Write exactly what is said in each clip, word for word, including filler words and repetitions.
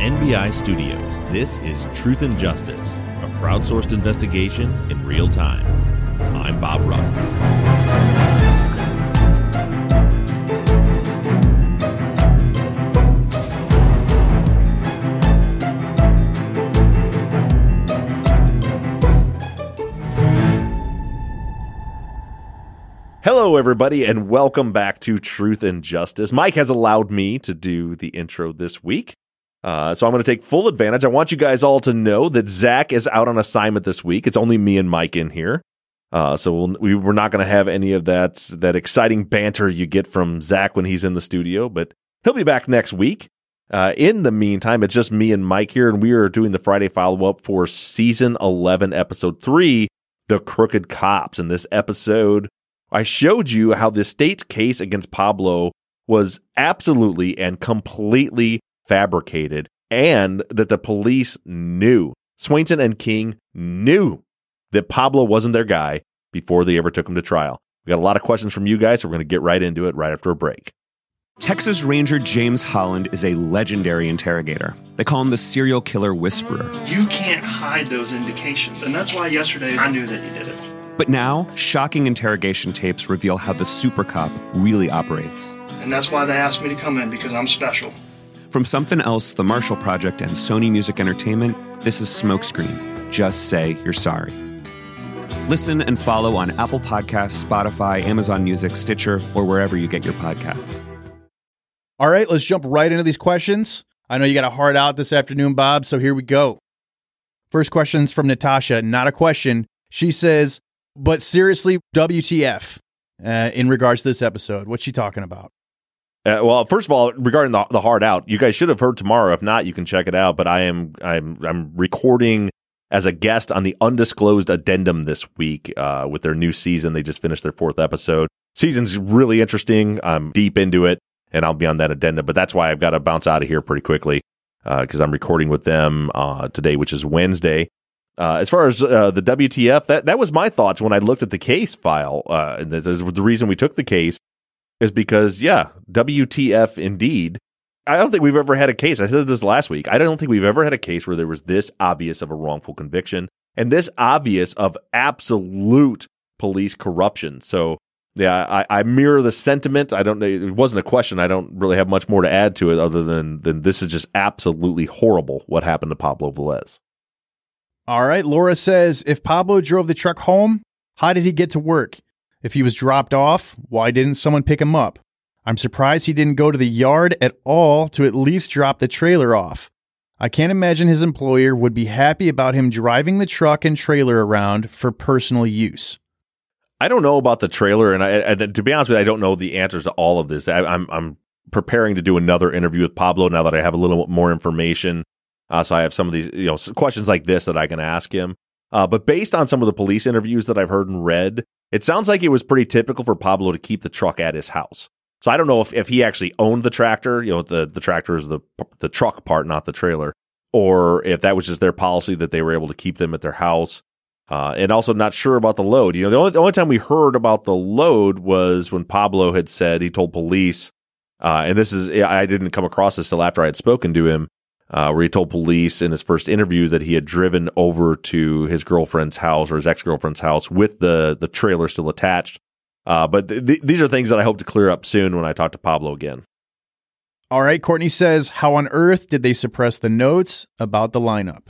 N B I Studios, this is Truth and Justice, a crowdsourced investigation in real time. I'm Bob Ruff. Hello, everybody, and welcome back to Truth and Justice. Mike has allowed me to do the intro this week, uh, so I'm going to take full advantage. I want you guys all to know that Zach is out on assignment this week. It's only me and Mike in here, uh, so we'll, we, we're not going to have any of that that exciting banter you get from Zach when he's in the studio, but he'll be back next week. Uh, in the meantime, it's just me and Mike here, and we are doing the Friday follow-up for Season eleven, Episode three, The Crooked Cops. In this episode, I showed you how the state's case against Pablo was absolutely and completely fabricated, and that the police knew, Swainson and King knew that Pablo wasn't their guy before they ever took him to trial. We got a lot of questions from you guys, so we're going to get right into it right after a break. Texas Ranger James Holland is a legendary interrogator. They call him the serial killer whisperer. You can't hide those indications, and that's why yesterday I knew that you did it. But now, shocking interrogation tapes reveal how the super cop really operates. And that's why they asked me to come in, because I'm special. From Something Else, The Marshall Project, and Sony Music Entertainment, this is Smokescreen. Just say you're sorry. Listen and follow on Apple Podcasts, Spotify, Amazon Music, Stitcher, or wherever you get your podcasts. All right, let's jump right into these questions. I know you got a hard out this afternoon, Bob, so here we go. First question's from Natasha. Not a question. She says, but seriously, W T F uh, in regards to this episode? What's she talking about? Uh, well, first of all, regarding the, the hard out, you guys should have heard tomorrow. If not, you can check it out. But I am I'm I'm recording as a guest on the Undisclosed Addendum this week uh, with their new season. They just finished their fourth episode. Season's really interesting. I'm deep into it, and I'll be on that addendum. But that's why I've got to bounce out of here pretty quickly because uh, I'm recording with them uh, today, which is Wednesday. Uh, as far as uh, the W T F, that, that was my thoughts when I looked at the case file. Uh, and this is the reason we took the case is because, yeah, W T F indeed. I don't think we've ever had a case. I said this last week. I don't think we've ever had a case where there was this obvious of a wrongful conviction and this obvious of absolute police corruption. So, yeah, I, I mirror the sentiment. I don't know. It wasn't a question. I don't really have much more to add to it other than, than this is just absolutely horrible what happened to Pablo Velez. All right, Laura says, if Pablo drove the truck home, how did he get to work? If he was dropped off, why didn't someone pick him up? I'm surprised he didn't go to the yard at all to at least drop the trailer off. I can't imagine his employer would be happy about him driving the truck and trailer around for personal use. I don't know about the trailer, and, I, and to be honest with you, I don't know the answers to all of this. I, I'm, I'm preparing to do another interview with Pablo now that I have a little more information. Uh, so I have some of these, you know, questions like this that I can ask him. Uh, but based on some of the police interviews that I've heard and read, it sounds like it was pretty typical for Pablo to keep the truck at his house. So I don't know if, if he actually owned the tractor, you know, the, the tractor is the the truck part, not the trailer, or if that was just their policy that they were able to keep them at their house. Uh, and also not sure about the load. You know, the only, the only time we heard about the load was when Pablo had said, he told police, uh, and this is, I didn't come across this till after I had spoken to him, Uh, where he told police in his first interview that he had driven over to his girlfriend's house or his ex-girlfriend's house with the, the trailer still attached. Uh, but th- th- these are things that I hope to clear up soon when I talk to Pablo again. All right, Courtney says, how on earth did they suppress the notes about the lineup?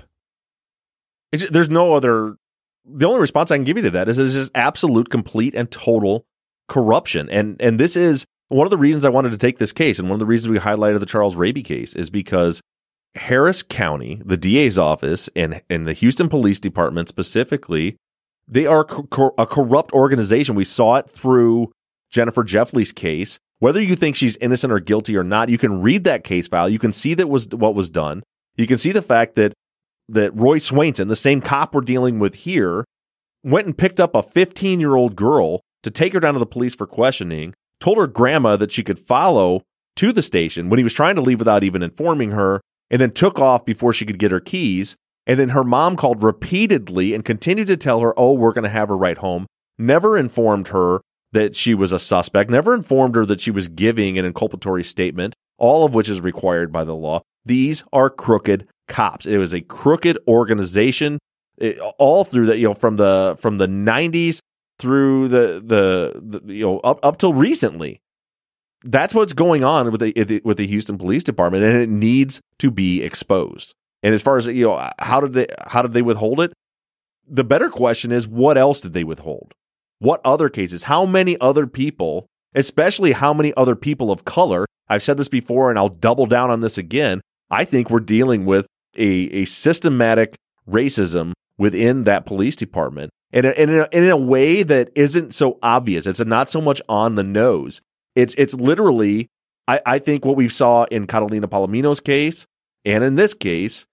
It's, there's no other... The only response I can give you to that is it's just absolute, complete, and total corruption. And and this is one of the reasons I wanted to take this case, and one of the reasons we highlighted the Charles Raby case is because Harris County, the D A's office, and, and the Houston Police Department specifically, they are co- co- a corrupt organization. We saw it through Jennifer Jeffley's case. Whether you think she's innocent or guilty or not, you can read that case file. You can see that was what was done. You can see the fact that that Roy Swainson, the same cop we're dealing with here, went and picked up a fifteen-year-old girl to take her down to the police for questioning, told her grandma that she could follow to the station when he was trying to leave without even informing her, and then took off before she could get her keys. And then her mom called repeatedly and continued to tell her, oh, we're going to have her right home. Never informed her that she was a suspect, never informed her that she was giving an inculpatory statement. all of which is required by the law. These are crooked cops. It was a crooked organization it, all through the, you know, from the from the nineties through the, the the you know up up till recently. That's what's going on with the with the Houston Police Department, and it needs to be exposed. And as far as, you know, how did they how did they withhold it? The better question is, what else did they withhold? What other cases? How many other people, especially how many other people of color? I've said this before, and I'll double down on this again. I think we're dealing with a, a systematic racism within that police department, and in, in, in a way that isn't so obvious. It's not so much on the nose. It's it's literally, I, I think, what we saw in Catalina Palomino's case, and in this case,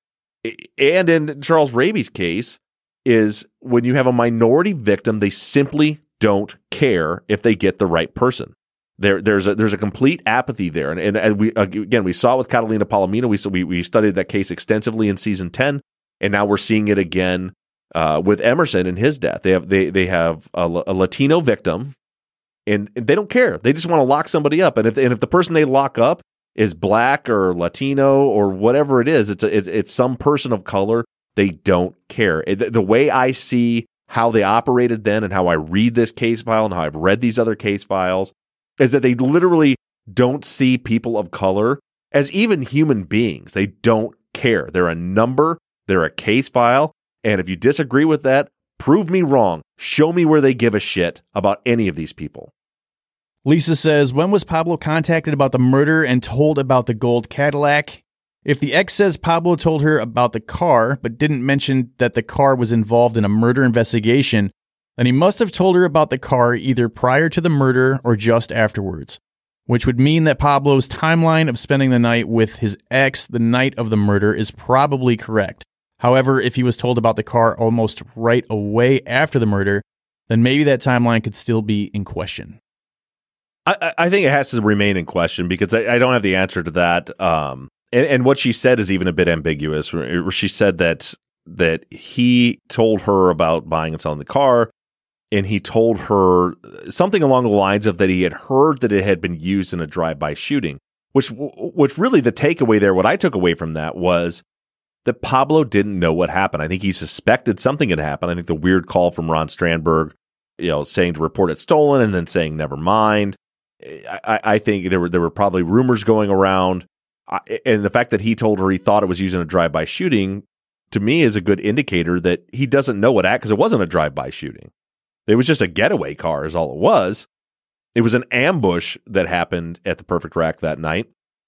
and in Charles Raby's case, is when you have a minority victim, they simply don't care if they get the right person. There, there's a there's a complete apathy there, and and, and we again we saw it with Catalina Palomino. We we we studied that case extensively in season ten, and now we're seeing it again uh, with Emerson and his death. They have they they have a, a Latino victim. And they don't care. They just want to lock somebody up. And if and if the person they lock up is black or Latino or whatever it is, it's a, it's, it's some person of color, they don't care. It, the way I see how they operated then and how I read this case file and how I've read these other case files is that they literally don't see people of color as even human beings. They don't care. They're a number. They're a case file. And if you disagree with that, prove me wrong. Show me where they give a shit about any of these people. Lisa says, when was Pablo contacted about the murder and told about the gold Cadillac? If the ex says Pablo told her about the car, but didn't mention that the car was involved in a murder investigation, then he must have told her about the car either prior to the murder or just afterwards, which would mean that Pablo's timeline of spending the night with his ex the night of the murder is probably correct. However, if he was told about the car almost right away after the murder, then maybe that timeline could still be in question. I, I think it has to remain in question because I, I don't have the answer to that. Um, and, and what she said is even a bit ambiguous. Where she said that that he told her about buying and selling the car, and he told her something along the lines of that he had heard that it had been used in a drive-by shooting. Which, which really the takeaway there, what I took away from that was that Pablo didn't know what happened. I think he suspected something had happened. I think the weird call from Ron Strandberg, you know, saying to report it stolen and then saying never mind. I, I think there were there were probably rumors going around, and the fact that he told her he thought it was used in a drive-by shooting, to me, is a good indicator that he doesn't know what act because it wasn't a drive-by shooting. It was just a getaway car, is all it was. It was an ambush that happened at the Perfect Rack that night,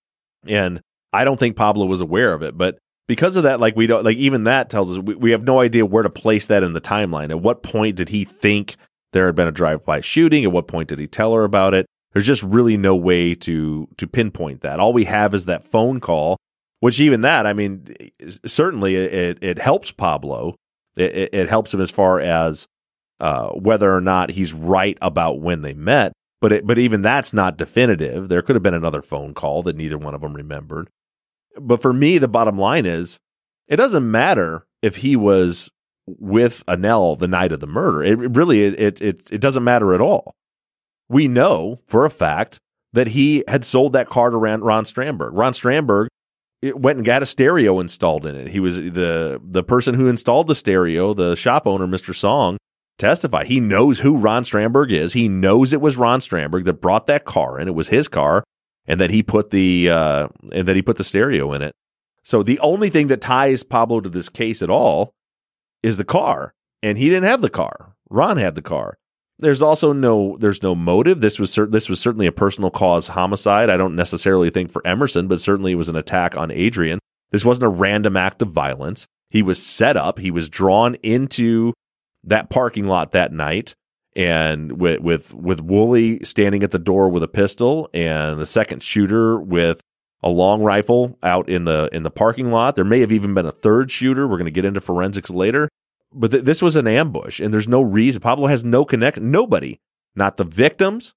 and I don't think Pablo was aware of it. But because of that, like we don't like even that tells us we, we have no idea where to place that in the timeline. At what point did he think there had been a drive-by shooting? At what point did he tell her about it? There's just really no way to to pinpoint that. All we have is that phone call, which even that, I mean, certainly it it helps Pablo. It, it helps him as far as uh, whether or not he's right about when they met. But it, but even that's not definitive. There could have been another phone call that neither one of them remembered. But for me, the bottom line is, it doesn't matter if he was with Anel the night of the murder. It really it it it doesn't matter at all. We know for a fact that he had sold that car to Ron, Ron Strandberg. Ron Strandberg went and got a stereo installed in it. He was the the person who installed the stereo, the shop owner, Mister Song, testified. He knows who Ron Strandberg is. He knows it was Ron Strandberg that brought that car in. It was his car, and that he put the uh, and that he put the stereo in it. So the only thing that ties Pablo to this case at all is the car, and he didn't have the car. Ron had the car. There's also no there's no motive. This was cer- this was certainly a personal cause homicide. I don't necessarily think for Emerson, but certainly it was an attack on Adrian. This wasn't a random act of violence. He was set up. He was drawn into that parking lot that night, and with with with Woolley standing at the door with a pistol and a second shooter with a long rifle out in the in the parking lot. There may have even been a third shooter. We're going to get into forensics later. But th- this was an ambush, and there's no reason. Pablo has no connection. Nobody, not the victims,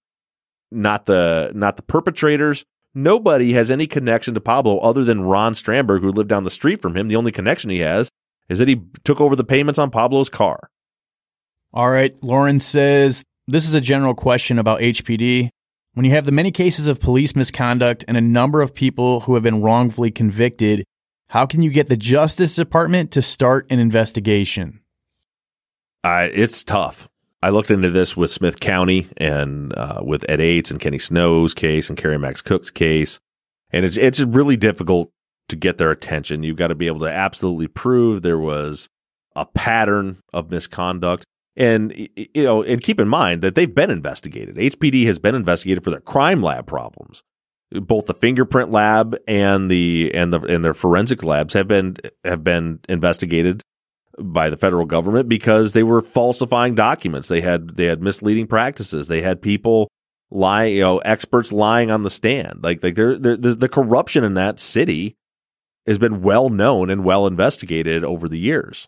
not the not the perpetrators. Nobody has any connection to Pablo other than Ron Strandberg, who lived down the street from him. The only connection he has is that he took over the payments on Pablo's car. All right, Lauren says, this is a general question about H P D. When you have the many cases of police misconduct and a number of people who have been wrongfully convicted, how can you get the Justice Department to start an investigation? Uh, it's tough. I looked into this with Smith County and uh, with Ed Ates and Kenny Snow's case and Carrie Max Cook's case. And it's it's really difficult to get their attention. You've got to be able to absolutely prove there was a pattern of misconduct. And, you know, and keep in mind that they've been investigated. H P D has been investigated for their crime lab problems. Both the fingerprint lab and the and the and their forensic labs have been have been investigated by the federal government because they were falsifying documents. They had they had misleading practices. They had people lie, you know, experts lying on the stand. Like like they're, they're, the the corruption in that city has been well known and well investigated over the years.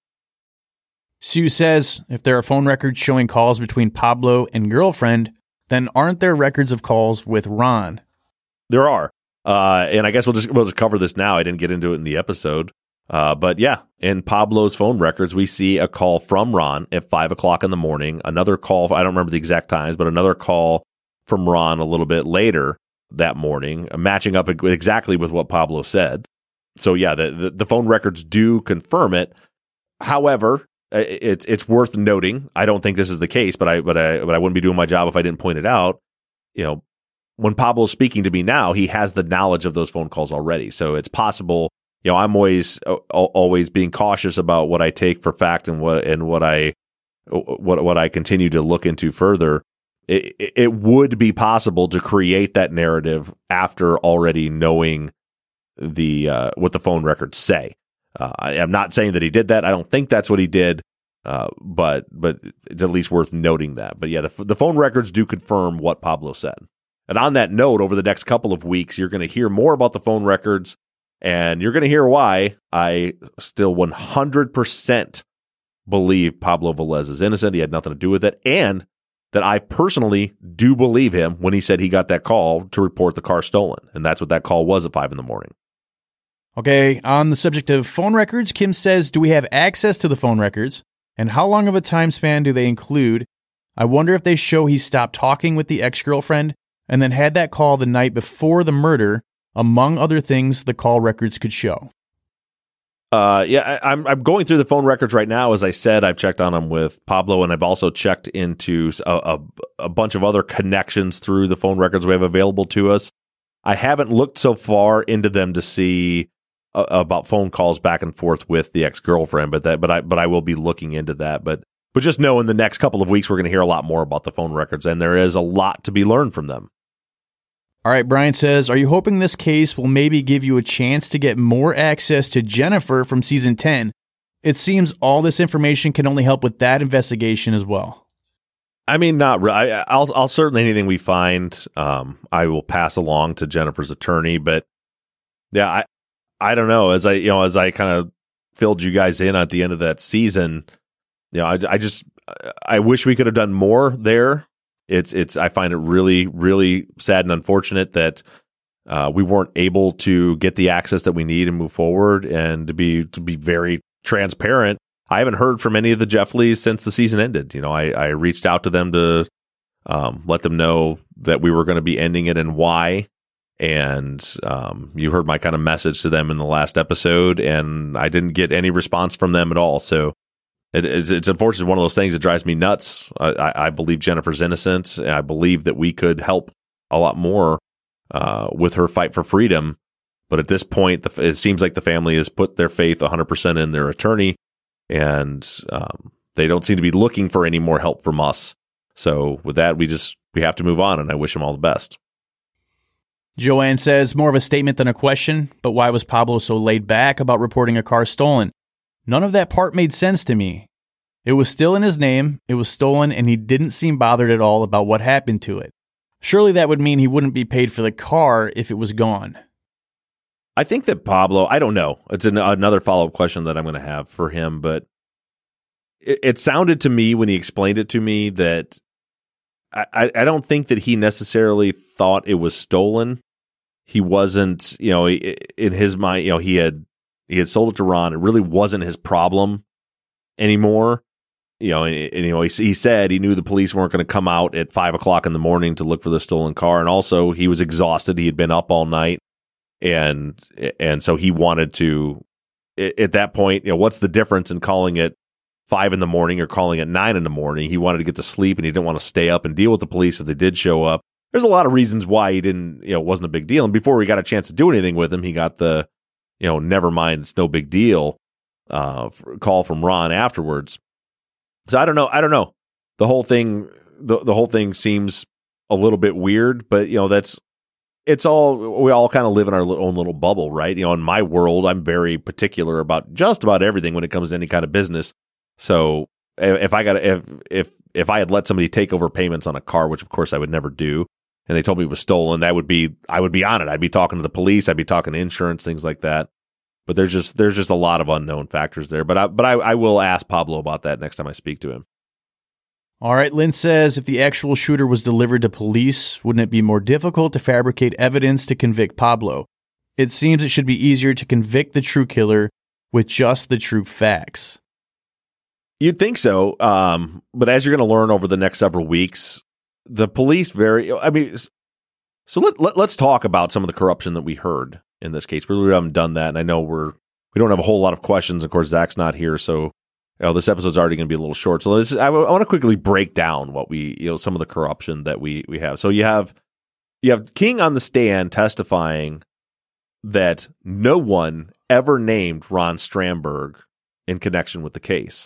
Sue says if there are phone records showing calls between Pablo and girlfriend, then aren't there records of calls with Ron? There are, uh, and I guess we'll just we'll just cover this now. I didn't get into it in the episode. Uh, but yeah, in Pablo's phone records, we see a call from Ron at five o'clock in the morning. Another call, I don't remember the exact times, but another call from Ron a little bit later that morning, matching up exactly with what Pablo said. So yeah, the, the, the phone records do confirm it. However, it's it's worth noting. I don't think this is the case, but I but I but I wouldn't be doing my job if I didn't point it out. You know, when Pablo's speaking to me now, he has the knowledge of those phone calls already. So it's possible. You know, I'm always always being cautious about what I take for fact and what and what I what what I continue to look into further. It, it would be possible to create that narrative after already knowing the uh, what the phone records say. Uh, I am not saying that he did that. I don't think that's what he did, uh, but but it's at least worth noting that. But yeah, the the phone records do confirm what Pablo said. And on that note, over the next couple of weeks, you're going to hear more about the phone records. And you're going to hear why I still one hundred percent believe Pablo Velez is innocent. He had nothing to do with it. And that I personally do believe him when he said he got that call to report the car stolen. And that's what that call was at five in the morning. Okay, on the subject of phone records, Kim says, do we have access to the phone records? And how long of a time span do they include? I wonder if they show he stopped talking with the ex-girlfriend and then had that call the night before the murder, among other things the call records could show. Uh, yeah, I, I'm I'm going through the phone records right now. As I said, I've checked on them with Pablo, and I've also checked into a, a, a bunch of other connections through the phone records we have available to us. I haven't looked so far into them to see uh, about phone calls back and forth with the ex-girlfriend, but that but I but I will be looking into that. But but just know in the next couple of weeks we're going to hear a lot more about the phone records, and there is a lot to be learned from them. All right, Brian says, are you hoping this case will maybe give you a chance to get more access to Jennifer from season ten? It seems all this information can only help with that investigation as well. I mean, not really. I'll, I'll certainly, anything we find, um, I will pass along to Jennifer's attorney. But yeah, I, I don't know. As I, you know, as I kind of filled you guys in at the end of that season, you know, I, I just, I wish we could have done more there. It's it's. I find it really, really sad and unfortunate that uh, we weren't able to get the access that we need and move forward. And to be to be very transparent, I haven't heard from any of the Jeff Lees since the season ended. You know, I, I reached out to them to um, let them know that we were going to be ending it and why. And um, you heard my kind of message to them in the last episode, and I didn't get any response from them at all. So. It, it's, it's unfortunately one of those things that drives me nuts. I, I believe Jennifer's innocent, and I believe that we could help a lot more uh, with her fight for freedom. But at this point, the, it seems like the family has put their faith one hundred percent in their attorney, and um, they don't seem to be looking for any more help from us. So with that, we just we have to move on, and I wish them all the best. Joanne says, more of a statement than a question, but why was Pablo so laid back about reporting a car stolen? None of that part made sense to me. It was still in his name, it was stolen, and he didn't seem bothered at all about what happened to it. Surely that would mean he wouldn't be paid for the car if it was gone. I think that Pablo, I don't know. It's an, another follow-up question that I'm going to have for him, but it, it sounded to me when he explained it to me that I, I don't think that he necessarily thought it was stolen. He wasn't, you know, in his mind, you know, he had He had sold it to Ron. It really wasn't his problem anymore. You know, and, and you know, he, he said he knew the police weren't going to come out at five o'clock in the morning to look for the stolen car, and also he was exhausted. He had been up all night, and and so he wanted to. At that point, you know, what's the difference in calling it five in the morning or calling it nine in the morning? He wanted to get to sleep, and he didn't want to stay up and deal with the police if they did show up. There's a lot of reasons why he didn't. You know, it wasn't a big deal. And before we got a chance to do anything with him, he got the, you know, never mind, it's no big deal. Uh, call from Ron afterwards. So I don't know. I don't know. The whole thing, the the whole thing seems a little bit weird, but you know, that's, it's all, we all kind of live in our own little bubble, right? You know, in my world, I'm very particular about just about everything when it comes to any kind of business. So if I got, if, if, if I had let somebody take over payments on a car, which of course I would never do, and they told me it was stolen, that would be, I would be on it. I'd be talking to the police. I'd be talking to insurance, things like that. But there's just there's just a lot of unknown factors there. But I but I, I will ask Pablo about that next time I speak to him. All right, Lynn says, if the actual shooter was delivered to police, wouldn't it be more difficult to fabricate evidence to convict Pablo? It seems it should be easier to convict the true killer with just the true facts. You'd think so, um, but as you're going to learn over the next several weeks, the police very. I mean, so let, let let's talk about some of the corruption that we heard in this case. We really haven't done that, and I know we're we don't have a whole lot of questions. Of course, Zach's not here, so you know, this episode's already going to be a little short. So this is, I, w- I want to quickly break down what we you know some of the corruption that we we have. So you have you have King on the stand testifying that no one ever named Ron Stramberg in connection with the case,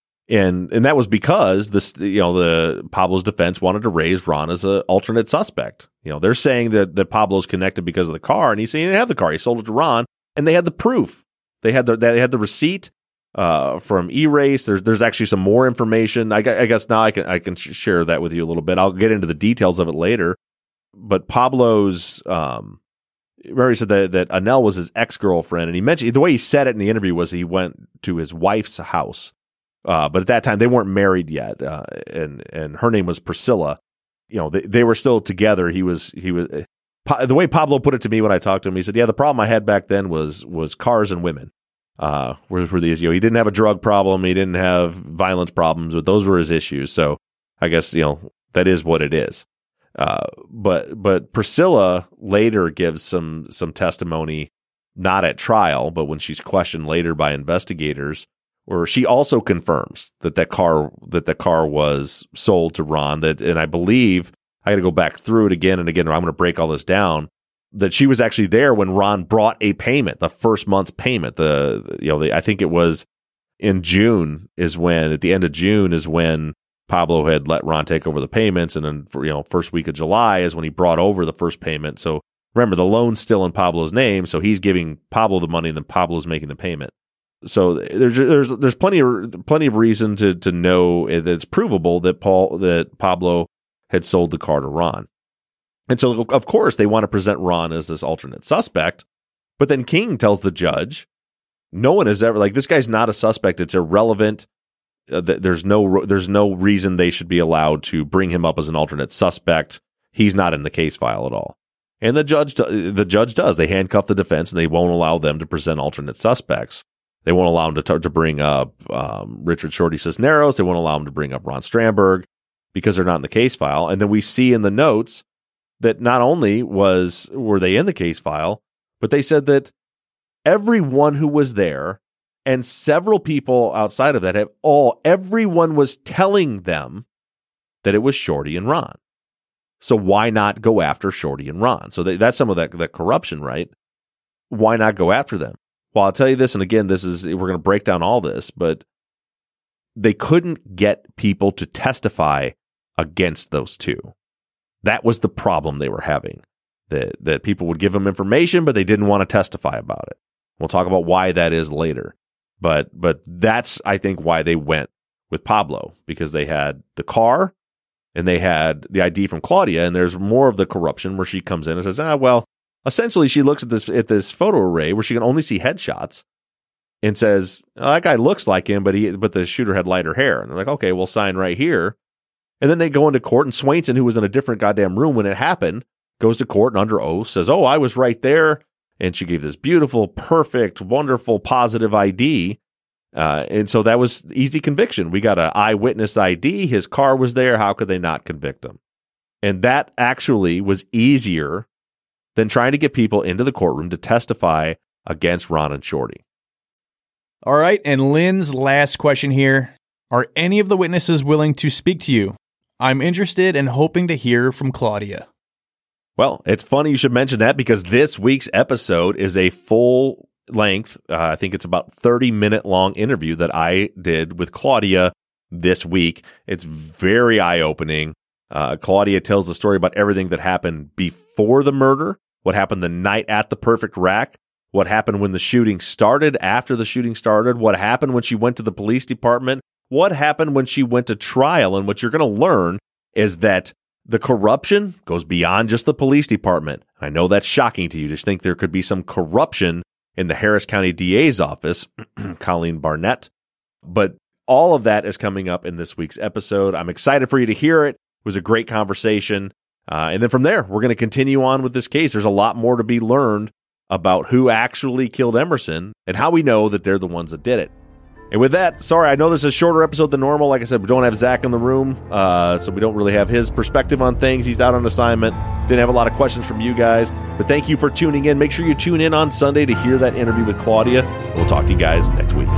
and and that was because this you know the Pablo's defense wanted to raise Ron as an alternate suspect. You know, they're saying that, that Pablo's connected because of the car, and he's saying he didn't have the car. He sold it to Ron, and they had the proof. They had the they had the receipt uh, from E-Race. There's there's actually some more information. I, I guess now I can I can share that with you a little bit. I'll get into the details of it later. But Pablo's, um, remember he said that that Anel was his ex-girlfriend, and he mentioned the way he said it in the interview was he went to his wife's house, uh, but at that time they weren't married yet, uh, and and her name was Priscilla. You know, they, they were still together. He was, he was, pa, the way Pablo put it to me when I talked to him, he said, yeah, the problem I had back then was, was cars and women. Uh, were, were these, you know, he didn't have a drug problem. He didn't have violence problems, but those were his issues. So I guess, you know, that is what it is. Uh, but, but Priscilla later gives some, some testimony, not at trial, but when she's questioned later by investigators, where she also confirms that that car that the car was sold to Ron. That, and I believe I got to go back through it again and again. I'm going to break all this down. That she was actually there when Ron brought a payment, the first month's payment. The you know the, I think it was in June is when at the end of June is when Pablo had let Ron take over the payments, and then for, you know first week of July is when he brought over the first payment. So remember, the loan's still in Pablo's name, so he's giving Pablo the money, and then Pablo's making the payment. So there's there's there's plenty of plenty of reason to to know that it's provable that Paul that Pablo had sold the car to Ron, and so of course they want to present Ron as this alternate suspect. But then King tells the judge, no one has ever like this guy's not a suspect. It's irrelevant. Uh, there's no there's no reason they should be allowed to bring him up as an alternate suspect. He's not in the case file at all. And the judge the judge does. They handcuff the defense and they won't allow them to present alternate suspects. They won't allow him to t- to bring up um, Richard Shorty Cisneros. They won't allow him to bring up Ron Stramberg because they're not in the case file. And then we see in the notes that not only was were they in the case file, but they said that everyone who was there and several people outside of that have all everyone was telling them that it was Shorty and Ron. So why not go after Shorty and Ron? So they, that's some of that, that corruption, right? Why not go after them? Well, I'll tell you this, and again, this is we're going to break down all this, but they couldn't get people to testify against those two. That was the problem they were having. That that people would give them information, but they didn't want to testify about it. We'll talk about why that is later. But but that's, I think, why they went with Pablo, because they had the car and they had the I D from Claudia, and there's more of the corruption where she comes in and says, ah, well, essentially, she looks at this at this photo array where she can only see headshots and says, oh, that guy looks like him, but he but the shooter had lighter hair. And they're like, okay, we'll sign right here. And then they go into court, and Swainson, who was in a different goddamn room when it happened, goes to court and under oath says, oh, I was right there. And she gave this beautiful, perfect, wonderful, positive I D. Uh, and so that was easy conviction. We got an eyewitness I D. His car was there. How could they not convict him? And that actually was easier than trying to get people into the courtroom to testify against Ron and Shorty. All right, and Lynn's last question here. Are any of the witnesses willing to speak to you? I'm interested and hoping to hear from Claudia. Well, it's funny you should mention that because this week's episode is a full length, uh, I think it's about thirty minute long interview that I did with Claudia this week. It's very eye-opening. Uh, Claudia tells the story about everything that happened before the murder, what happened the night at the Perfect Rack, what happened when the shooting started, after the shooting started, what happened when she went to the police department, what happened when she went to trial. And what you're going to learn is that the corruption goes beyond just the police department. I know that's shocking to you to think there could be some corruption in the Harris County D A's office, Colleen Barnett. But all of that is coming up in this week's episode. I'm excited for you to hear it. It was a great conversation. Uh, and then from there, we're going to continue on with this case. There's a lot more to be learned about who actually killed Emerson and how we know that they're the ones that did it. And with that, sorry, I know this is a shorter episode than normal. Like I said, we don't have Zach in the room, uh, so we don't really have his perspective on things. He's out on assignment. Didn't have a lot of questions from you guys. But thank you for tuning in. Make sure you tune in on Sunday to hear that interview with Claudia. We'll talk to you guys next week.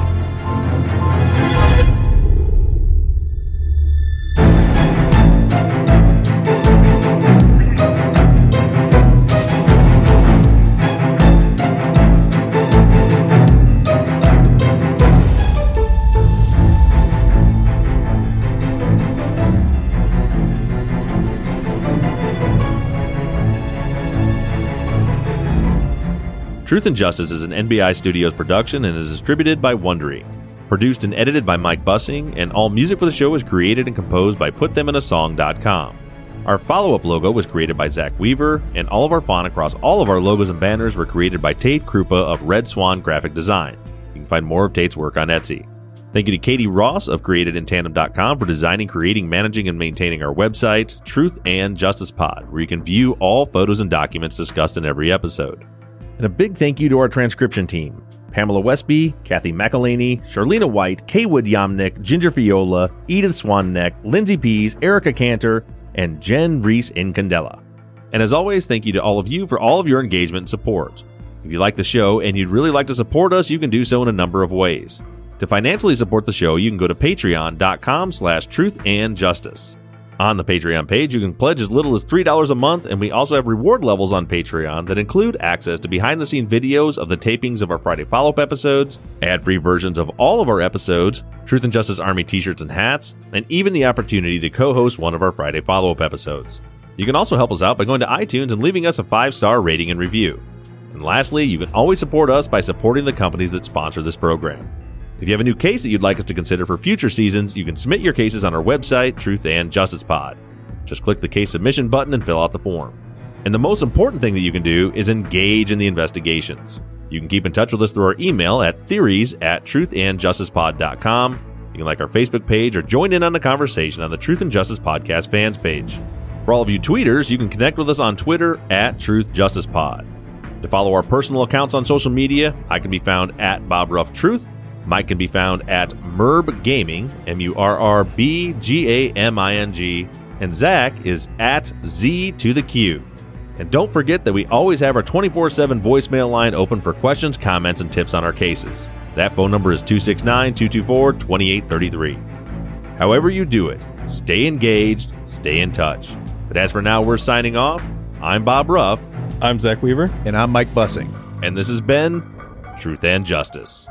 Truth and Justice is an N B I Studios production and is distributed by Wondery. Produced and edited by Mike Bussing, and all music for the show was created and composed by put them in a song dot com. Our follow-up logo was created by Zach Weaver, and all of our font across all of our logos and banners were created by Tate Krupa of Red Swan Graphic Design. You can find more of Tate's work on Etsy. Thank you to Katie Ross of created in tandem dot com for designing, creating, managing, and maintaining our website, Truth and Justice Pod, where you can view all photos and documents discussed in every episode. And a big thank you to our transcription team, Pamela Westby, Kathy McElhaney, Charlena White, Kaywood Yomnick, Ginger Fiola, Edith Swanneck, Lindsay Pease, Erica Cantor, and Jen Reese Incandela. And as always, thank you to all of you for all of your engagement and support. If you like the show and you'd really like to support us, you can do so in a number of ways. To financially support the show, you can go to patreon dot com slash truth and justice. On the Patreon page, you can pledge as little as three dollars a month, and we also have reward levels on Patreon that include access to behind-the-scenes videos of the tapings of our Friday follow-up episodes, ad-free versions of all of our episodes, Truth and Justice Army t-shirts and hats, and even the opportunity to co-host one of our Friday follow-up episodes. You can also help us out by going to iTunes and leaving us a five-star rating and review. And lastly, you can always support us by supporting the companies that sponsor this program. If you have a new case that you'd like us to consider for future seasons, you can submit your cases on our website, Truth and Justice Pod. Just click the case submission button and fill out the form. And the most important thing that you can do is engage in the investigations. You can keep in touch with us through our email at theories at truth and justice pod dot com. You can like our Facebook page or join in on the conversation on the Truth and Justice Podcast fans page. For all of you tweeters, you can connect with us on Twitter at Truth Justice Pod. To follow our personal accounts on social media, I can be found at Bob Ruff Truth. Mike can be found at Murb Gaming, M U R R B G A M I N G, and Zach is at Z to the Q. And don't forget that we always have our twenty-four seven voicemail line open for questions, comments, and tips on our cases. That phone number is two six nine, two two four, two eight three three. However you do it, stay engaged, stay in touch. But as for now, we're signing off. I'm Bob Ruff. I'm Zach Weaver. And I'm Mike Bussing. And this has been Truth and Justice.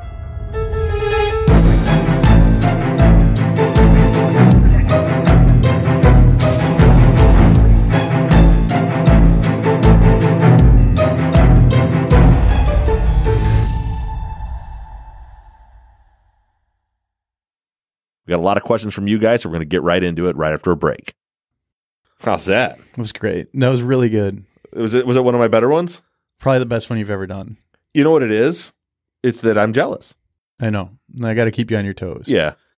We got a lot of questions from you guys, so we're going to get right into it right after a break. How's that? It was great. That was really good. Was it was it one of my better ones? Probably the best one you've ever done. You know what it is? It's that I'm jealous. I know. I got to keep you on your toes. Yeah.